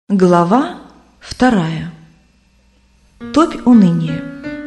Глава 2. Топь уныния.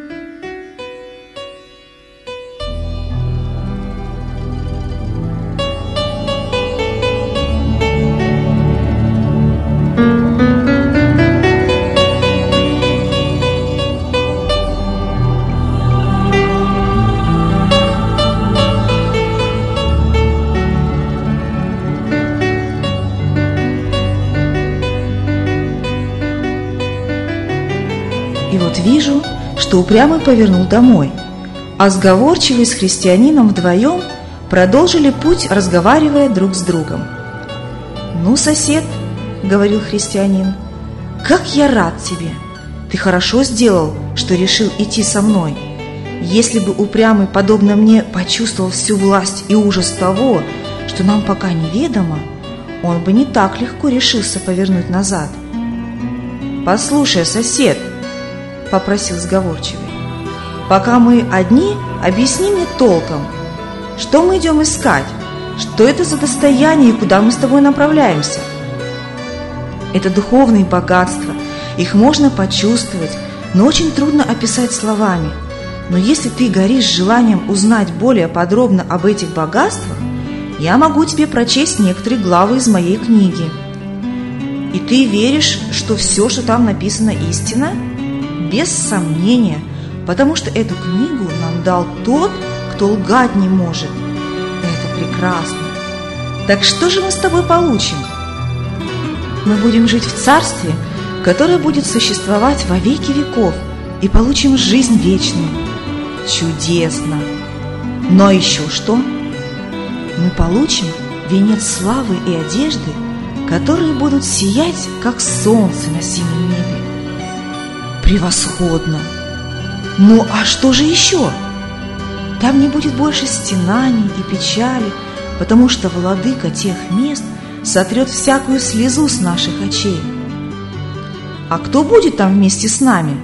И вот вижу, что упрямый повернул домой, а сговорчивый с христианином вдвоем продолжили путь, разговаривая друг с другом. «Ну, сосед, — говорил христианин, — как я рад тебе! Ты хорошо сделал, что решил идти со мной. Если бы упрямый, подобно мне, почувствовал всю власть и ужас того, что нам пока неведомо, он бы не так легко решился повернуть назад. Послушай, сосед, — попросил сговорчивый, — пока мы одни, объясни мне толком, что мы идем искать, что это за достояние и куда мы с тобой направляемся. Это духовные богатства, их можно почувствовать, но очень трудно описать словами. Но если ты горишь желанием узнать более подробно об этих богатствах, я могу тебе прочесть некоторые главы из моей книги. И ты веришь, что все, что там написано, истина? Без сомнения, потому что эту книгу нам дал тот, кто лгать не может. Это прекрасно. Так что же мы с тобой получим? Мы будем жить в царстве, которое будет существовать во веки веков, и получим жизнь вечную. Чудесно! Но еще что? Мы получим венец славы и одежды, которые будут сиять, как солнце на синем небе. Превосходно! Ну а что же еще? Там не будет больше стенаний и печали, потому что владыка тех мест сотрет всякую слезу с наших очей. А кто будет там вместе с нами?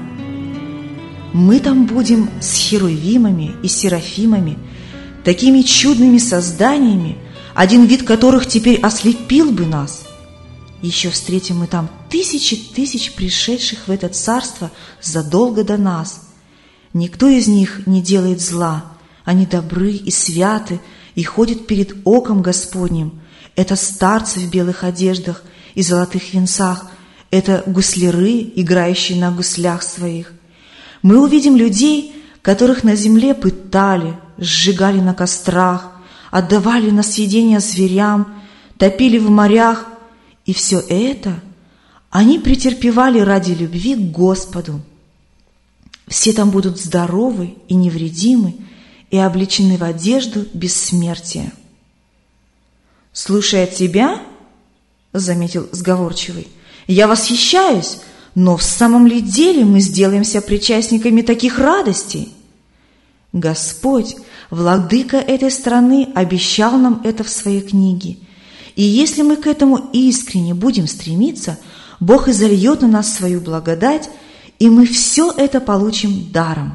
Мы там будем с херувимами и серафимами, такими чудными созданиями, один вид которых теперь ослепил бы нас. Еще встретим мы там тысячи тысяч пришедших в это царство задолго до нас. Никто из них не делает зла, они добры и святы и ходят перед оком Господним. Это старцы в белых одеждах и золотых венцах, это гусляры, играющие на гуслях своих. Мы увидим людей, которых на земле пытали, сжигали на кострах, отдавали на съедение зверям, топили в морях, и все это они претерпевали ради любви к Господу. Все там будут здоровы и невредимы и облечены в одежду бессмертия. «Слушая тебя, — заметил сговорчивый, — я восхищаюсь, но в самом ли деле мы сделаемся причастниками таких радостей? Господь, владыка этой страны, обещал нам это в своей книге. И если мы к этому искренне будем стремиться, Бог изольет на нас свою благодать, и мы все это получим даром».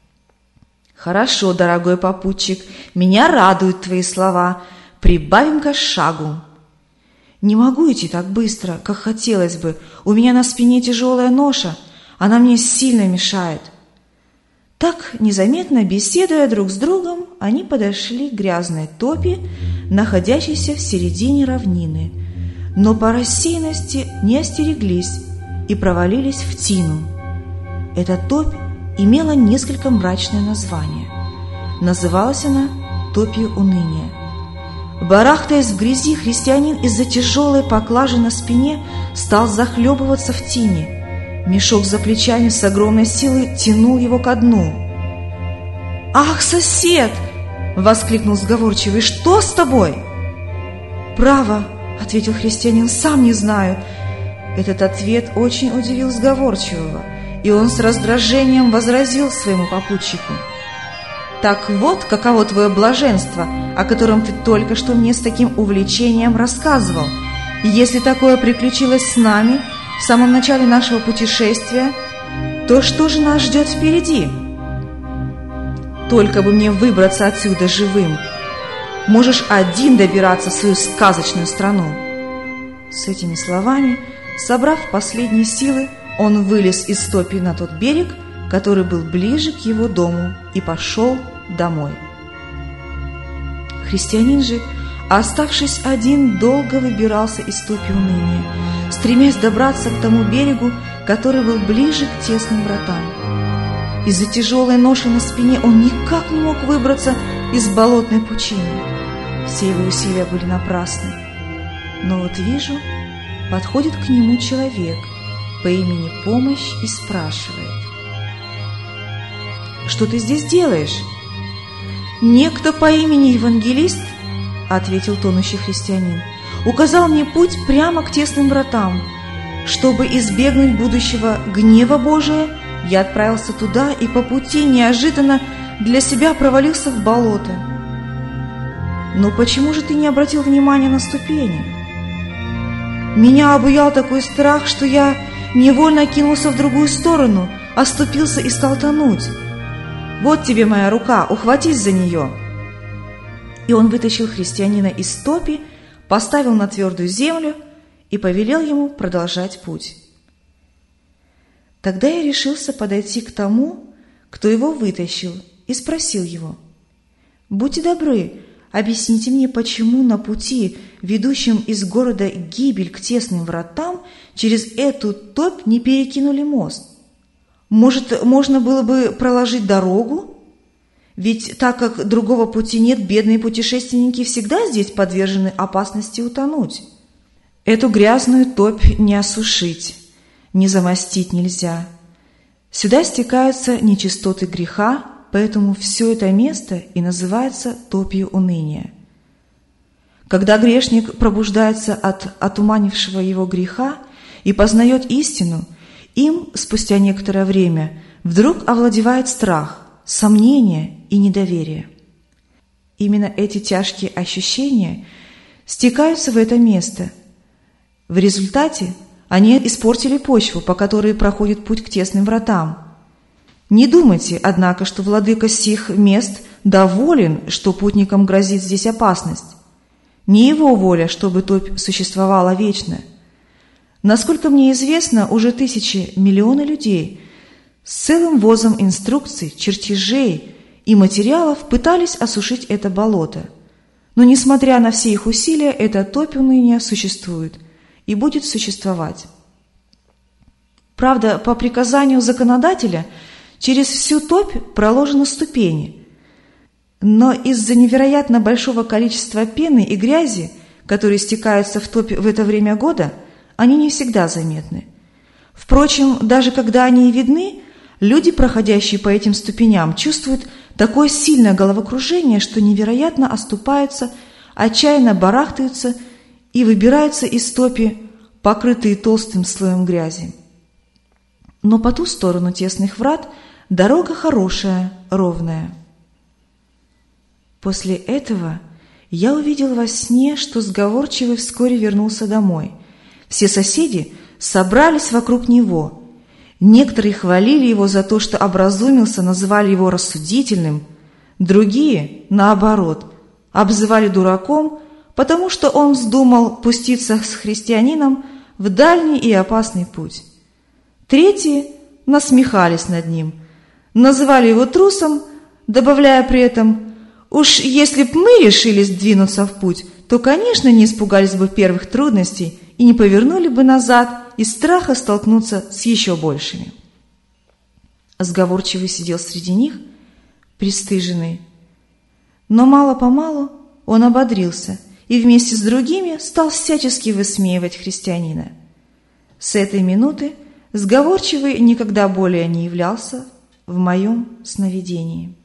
«Хорошо, дорогой попутчик, меня радуют твои слова. Прибавим-ка шагу». «Не могу идти так быстро, как хотелось бы. У меня на спине тяжелая ноша, она мне сильно мешает». Так, незаметно беседуя друг с другом, они подошли к грязной топи, находящейся в середине равнины, но по рассеянности не остереглись и провалились в тину. Эта топь имела несколько мрачное название. Называлась она топью уныния. Барахтаясь в грязи, христианин из-за тяжелой поклажи на спине стал захлебываться в тине. Мешок за плечами с огромной силой тянул его ко дну. «Ах, сосед! — воскликнул сговорчивый, — что с тобой?» «Право, — ответил христианин, — сам не знаю». Этот ответ очень удивил сговорчивого, и он с раздражением возразил своему попутчику: «Так вот, каково твое блаженство, о котором ты только что мне с таким увлечением рассказывал. Если такое приключилось с нами в самом начале нашего путешествия, то что же нас ждет впереди? Только бы мне выбраться отсюда живым. Можешь один добираться в свою сказочную страну». С этими словами Собрав последние силы, он вылез из топи на тот берег, который был ближе к его дому, и пошел домой. Христианин же, оставшись один, долго выбирался из топи уныния, стремясь добраться к тому берегу, который был ближе к тесным вратам. Из-за тяжелой ноши на спине он никак не мог выбраться из болотной пучины. Все его усилия были напрасны. Но вот вижу, подходит к нему человек по имени Помощь и спрашивает: «Что ты здесь делаешь?» «Некто по имени Евангелист, — ответил тонущий христианин, — указал мне путь прямо к тесным вратам. Чтобы избегнуть будущего гнева Божия, я отправился туда и по пути неожиданно для себя провалился в болото». «Но почему же ты не обратил внимания на ступени?» «Меня обуял такой страх, что я невольно кинулся в другую сторону, оступился и стал тонуть. Вот тебе моя рука, ухватись за нее». И он вытащил христианина из топи, поставил на твердую землю и повелел ему продолжать путь. Тогда я решился подойти к тому, кто его вытащил, и спросил его: «Будьте добры, объясните мне, почему на пути, ведущем из города Гибель к тесным вратам, через эту топь не перекинули мост? Может, можно было бы проложить дорогу? Ведь так как другого пути нет, бедные путешественники всегда здесь подвержены опасности утонуть. Эту грязную топь не осушить, не замостить нельзя. Сюда стекаются нечистоты греха, поэтому все это место и называется топью уныния. Когда грешник пробуждается от отуманившего его греха и познает истину, им спустя некоторое время вдруг овладевает страх, сомнение и недоверие. Именно эти тяжкие ощущения стекаются в это место. В результате они испортили почву, по которой проходит путь к тесным вратам. Не думайте, однако, что владыка сих мест доволен, что путникам грозит здесь опасность. Не его воля, чтобы топь существовала вечно. Насколько мне известно, уже тысячи, миллионы людей с целым возом инструкций, чертежей и материалов пытались осушить это болото. Но, несмотря на все их усилия, эта топь уныния существует и будет существовать. Правда, по приказанию законодателя через всю топь проложены ступени, но из-за невероятно большого количества пены и грязи, которые стекаются в топь в это время года, они не всегда заметны. Впрочем, даже когда они и видны, люди, проходящие по этим ступеням, чувствуют такое сильное головокружение, что невероятно оступаются, отчаянно барахтаются и выбираются из топи, покрытые толстым слоем грязи. Но по ту сторону тесных врат дорога хорошая, ровная. После этого я увидел во сне, что сговорчивый вскоре вернулся домой. Все соседи собрались вокруг него. Некоторые хвалили его за то, что образумился, называли его рассудительным. Другие, наоборот, обзывали дураком, потому что он вздумал пуститься с христианином в дальний и опасный путь. Третьи насмехались над ним, называли его трусом, добавляя при этом: «Уж если б мы решились двинуться в путь, то, конечно, не испугались бы первых трудностей и не повернули бы назад из страха столкнуться с еще большими». Сговорчивый сидел среди них, пристыженный. Но мало-помалу он ободрился и вместе с другими стал всячески высмеивать христианина. С этой минуты сговорчивый никогда более не являлся в моем сновидении.